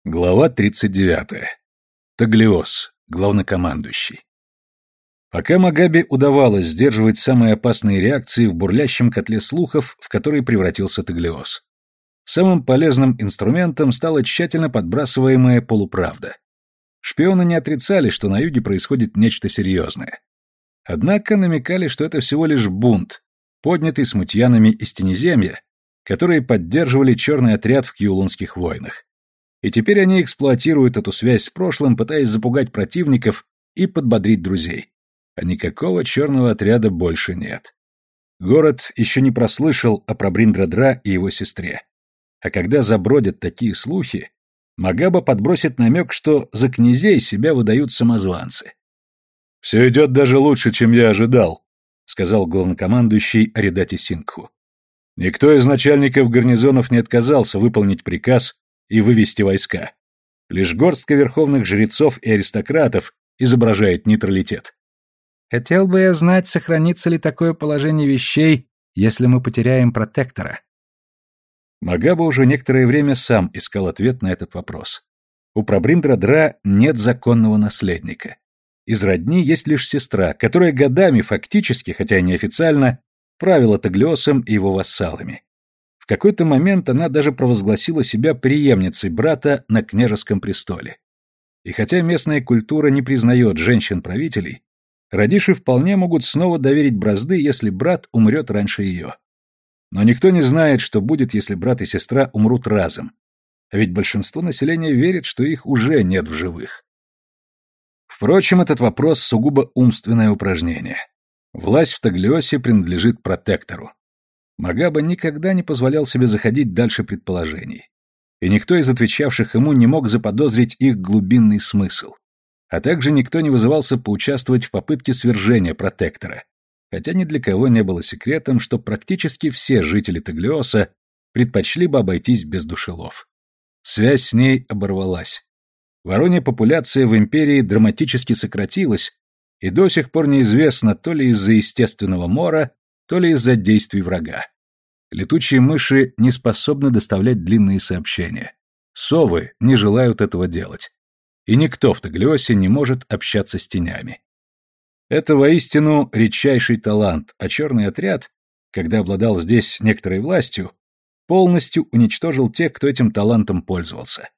Глава 39. Таглиос, главнокомандующий. Пока Магабе удавалось сдерживать самые опасные реакции в бурлящем котле слухов, в который превратился Таглиос. Самым полезным инструментом стала тщательно подбрасываемая полуправда. Шпионы не отрицали, что на юге происходит нечто серьезное. Однако намекали, что это всего лишь бунт, поднятый смутьянами из Тенеземья, которые поддерживали черный отряд в Кьюлунских войнах. И теперь они эксплуатируют эту связь с прошлым, пытаясь запугать противников и подбодрить друзей. А никакого черного отряда больше нет. Город еще не прослышал о Прабриндра-Дра и его сестре. А когда забродят такие слухи, Магаба подбросит намек, что за князей себя выдают самозванцы. «Все идет даже лучше, чем я ожидал», — сказал главнокомандующий Аридати Сингху. «Никто из начальников гарнизонов не отказался выполнить приказ и вывести войска. Лишь горстка верховных жрецов и аристократов изображает нейтралитет. Хотел бы я знать, сохранится ли такое положение вещей, если мы потеряем протектора. Магаба уже некоторое время сам искал ответ на этот вопрос. У Прабриндра-Дра нет законного наследника. Из родни есть лишь сестра, которая годами фактически, хотя и неофициально, правила Таглиосом и его вассалами. В какой-то момент она даже провозгласила себя преемницей брата на княжеском престоле. И хотя местная культура не признает женщин-правителей, Радиши вполне могут снова доверить бразды, если брат умрет раньше ее. Но никто не знает, что будет, если брат и сестра умрут разом. А ведь большинство населения верит, что их уже нет в живых. Впрочем, этот вопрос сугубо умственное упражнение. Власть в Таглиосе принадлежит протектору. Магаба никогда не позволял себе заходить дальше предположений. И никто из отвечавших ему не мог заподозрить их глубинный смысл. А также никто не вызывался поучаствовать в попытке свержения протектора. Хотя ни для кого не было секретом, что практически все жители Таглиоса предпочли бы обойтись без душелов. Связь с ней оборвалась. Воронья популяция в империи драматически сократилась, и до сих пор неизвестно, то ли из-за естественного мора, то ли из-за действий врага. Летучие мыши не способны доставлять длинные сообщения. Совы не желают этого делать. И никто в Таглиосе не может общаться с тенями. Это воистину редчайший талант, а черный отряд, когда обладал здесь некоторой властью, полностью уничтожил тех, кто этим талантом пользовался.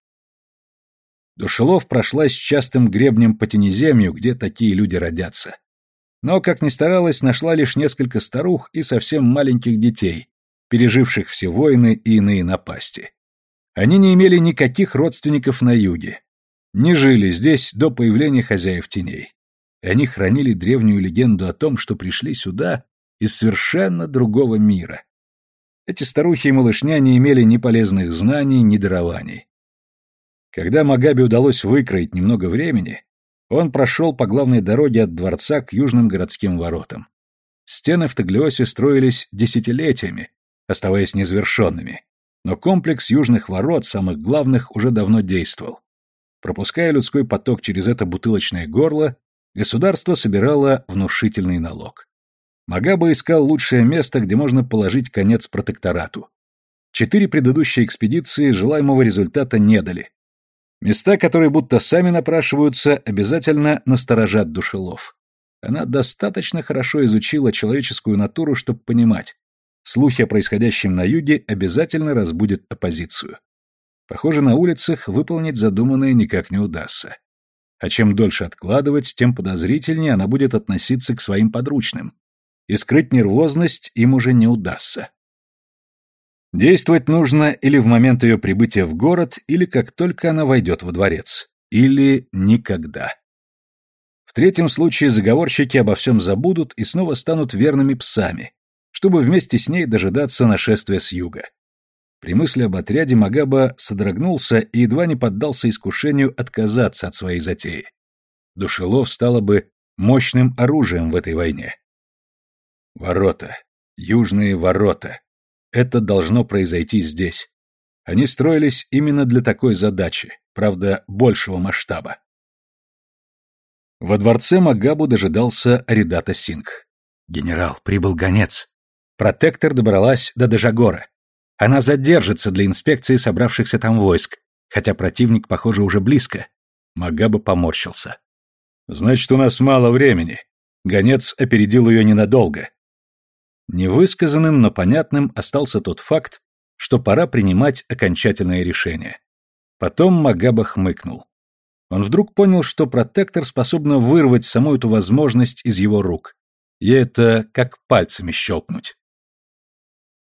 Душелов прошлась частым гребнем по Тенеземью, где такие люди родятся. Но, как ни старалась, нашла лишь несколько старух и совсем маленьких детей, переживших все войны и иные напасти. Они не имели никаких родственников на юге, не жили здесь до появления хозяев теней. И они хранили древнюю легенду о том, что пришли сюда из совершенно другого мира. Эти старухи и малышня не имели ни полезных знаний, ни дарований. Когда Магабе удалось выкроить немного времени, он прошел по главной дороге от дворца к южным городским воротам. Стены в Таглиосе строились десятилетиями, оставаясь незавершенными, но комплекс южных ворот, самых главных, уже давно действовал. Пропуская людской поток через это бутылочное горло, государство собирало внушительный налог. Магаба искал лучшее место, где можно положить конец протекторату. 4 предыдущие экспедиции желаемого результата не дали. Места, которые будто сами напрашиваются, обязательно насторожат душелов. Она достаточно хорошо изучила человеческую натуру, чтобы понимать, слухи о происходящем на юге обязательно разбудят оппозицию. Похоже, на улицах выполнить задуманное никак не удастся. А чем дольше откладывать, тем подозрительнее она будет относиться к своим подручным. И скрыть нервозность им уже не удастся. Действовать нужно или в момент ее прибытия в город, или как только она войдет во дворец. Или никогда. В третьем случае заговорщики обо всем забудут и снова станут верными псами, чтобы вместе с ней дожидаться нашествия с юга. При мысли об отряде Магаба содрогнулся и едва не поддался искушению отказаться от своей затеи. Душелов стало бы мощным оружием в этой войне. Ворота. Южные ворота. Это должно произойти здесь. Они строились именно для такой задачи, правда, большего масштаба. Во дворце Магабу дожидался Аридата Сингх. «Генерал, прибыл гонец. Протектор добралась до Дежагора. Она задержится для инспекции собравшихся там войск. хотя противник, похоже, уже близко. Магаба поморщился. «Значит, у нас мало времени. Гонец опередил ее ненадолго». Невысказанным, но понятным остался тот факт, что пора принимать окончательное решение. Потом Магаба хмыкнул. Он вдруг понял, что протектор способна вырвать саму эту возможность из его рук. Ей это как пальцами щелкнуть.